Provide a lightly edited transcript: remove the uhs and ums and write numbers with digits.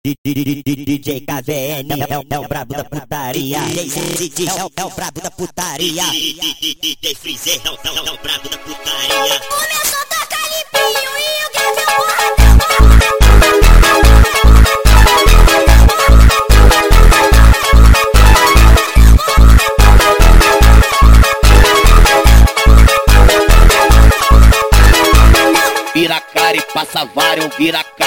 DJ KVN é o brabo da putaria. DJ é o brabo da putaria. DJ Freezer é o brabo da putaria. Começou a tocar limpinho e o Gabriel Vira cara e passa vários, vira